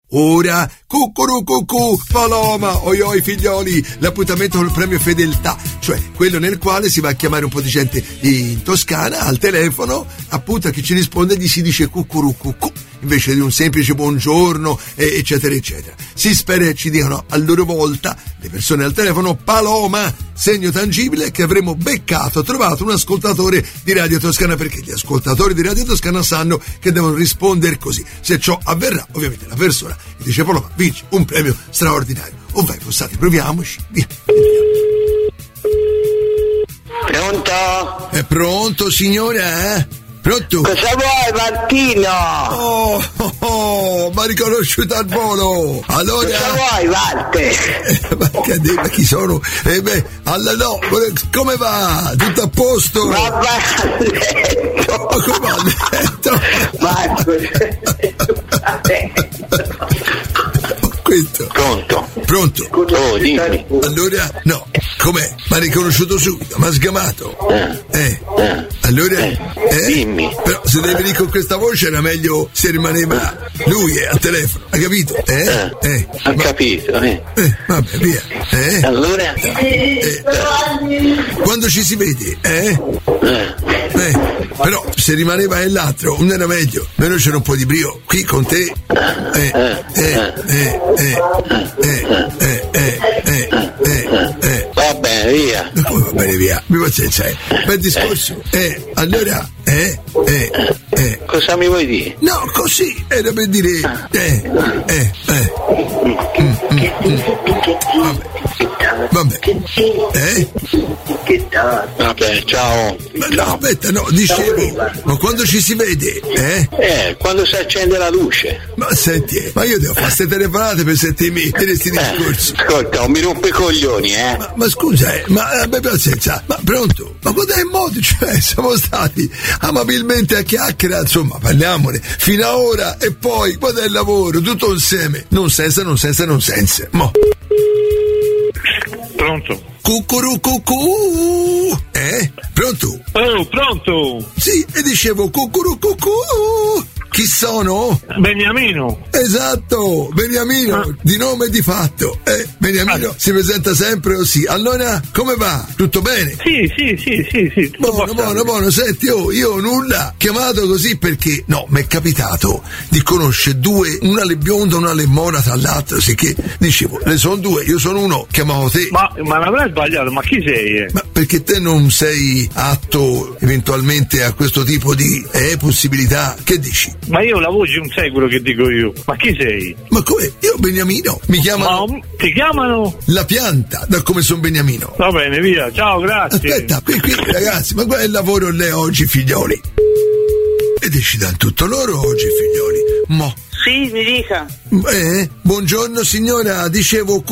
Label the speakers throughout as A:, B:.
A: Ora, cucurucucù, Paloma, oi figlioli, l'appuntamento col premio fedeltà, cioè quello nel quale si va a chiamare un po' di gente in Toscana al telefono, appunto a chi ci risponde gli si dice cucurucucù, invece di un semplice buongiorno, eccetera, eccetera. Si spera che ci dicano a loro volta le persone al telefono Paloma, segno tangibile che avremo trovato un ascoltatore di Radio Toscana, perché gli ascoltatori di Radio Toscana sanno che devono rispondere così. Se ciò avverrà, ovviamente la persona che dice Paloma vince un premio straordinario. O vai, fossati, proviamoci, via.
B: Pronto?
A: È pronto, signora? Pronto?
B: Cosa vuoi, Martino?
A: Ma riconosciuto al volo. Allora.
B: Cosa vuoi, Walter?
A: Ma chi sono? No, come va? Tutto a posto?
B: Ma vai a letto.
A: Ma come va a letto? Questo. Pronto?
B: Oh, dimmi.
A: Allora, no, com'è? Mi ha riconosciuto subito, mi ha sgamato. Allora,
B: dimmi.
A: Però se devi venire con questa voce era meglio se rimaneva lui al telefono, hai capito?
B: Ho capito,
A: Vabbè, via.
B: Allora?
A: Quando ci si vede, però se rimaneva l'altro non era meglio, almeno c'era un po' di brio qui con te.
B: Va bene, via.
A: Come va bene, via? Mi pazienza, bel discorso. Allora,
B: Cosa mi vuoi dire?
A: No, così, era per dire. Vabbè.
B: Vabbè, ciao.
A: No, aspetta, no, dicevo, ma quando ci si vede,
B: quando si accende la luce.
A: Ma senti, ma io devo fare queste telefonate per sentirmi dire sti discorsi.
B: Ascolta, non mi rompe i coglioni,
A: Ma scusa, ma abbi pazienza, ma pronto? Ma quando è in modo, cioè, siamo stati amabilmente a chiacchiera, insomma, parliamone, fino a ora, e poi, quando è il lavoro, tutto insieme, non senza. Mo.
C: Pronto?
A: Cucurucucù. Pronto?
C: Oh, pronto?
A: Sì, e dicevo cucurucucù. Chi sono?
C: Beniamino.
A: Esatto, Beniamino, di nome e di fatto. Beniamino si presenta sempre così. Allora, come va? Tutto bene?
C: Sì.
A: Buono. Senti, io nulla. Chiamato così perché, no, mi è capitato di conoscere due, una le bionda, una le mora tra l'altro, sicché dicevo, ne sono due, io sono uno, chiamavo te.
C: Ma non avrai sbagliato, ma chi sei?
A: Ma perché te non sei atto eventualmente a questo tipo di possibilità? Che dici?
C: Ma io la voce non sai quello che dico io. Ma chi sei?
A: Ma come? Io Beniamino. Mi chiamano.
C: Ma ti chiamano?
A: La pianta, da come sono Beniamino.
C: Va bene, via. Ciao, grazie.
A: Aspetta, qui ragazzi, ma qual è il lavoro lei oggi, figlioli? E decidono tutto loro oggi, figlioli. Mo.
D: Sì, mi dica.
A: Buongiorno signora, dicevo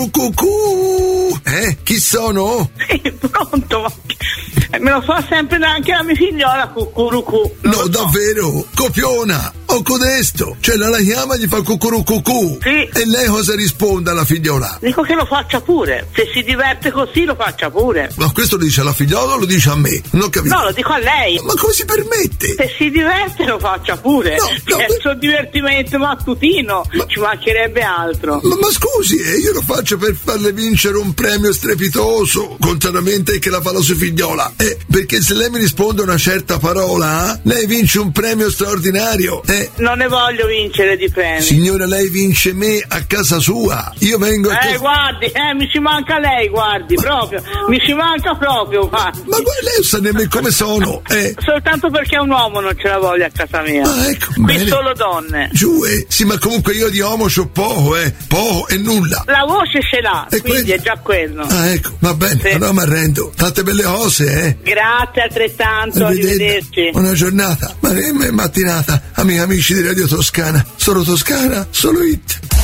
A: cucurucucù. Chi sono?
D: Sì, pronto. Me lo fa sempre anche la mia figliola cucurucù.
A: No, davvero? Copiona! O codesto! Cioè la chiama e gli fa cucurucucù.
D: Sì.
A: E lei cosa risponde alla figliola?
D: Dico che lo faccia pure. Se si diverte così lo faccia pure.
A: Ma questo lo dice alla figliola o lo dice a me? Non ho capito.
D: No, lo dico a lei.
A: Ma come si permette?
D: Se si diverte lo faccia pure.
A: No,
D: è il suo divertimento mattutino. Ci mancherebbe altro.
A: Ma scusi, io lo faccio per farle vincere un premio strepitoso, contrariamente a che la fa la sua figliola. Perché se lei mi risponde una certa parola, lei vince un premio straordinario.
D: Non ne voglio vincere di premi.
A: Signora, lei vince me a casa sua. Io vengo a
D: guardi, mi ci manca lei, guardi, proprio. Mi ci manca proprio, guardi.
A: Ma lei non sa nemmeno come sono.
D: Soltanto perché un uomo non ce la voglio a casa mia.
A: Ecco,
D: qui
A: bene.
D: Solo donne.
A: Giù, sì, ma comunque io di uomo c'ho poco, poco e nulla.
D: La voce ce l'ha, quindi è già quello.
A: Ecco, va bene,
D: sì.
A: Allora mi arrendo. Tante belle cose,
D: Grazie, altrettanto, arrivederci.
A: Buona giornata, ma mattinata, amici di Radio Toscana. Solo Toscana, solo hit.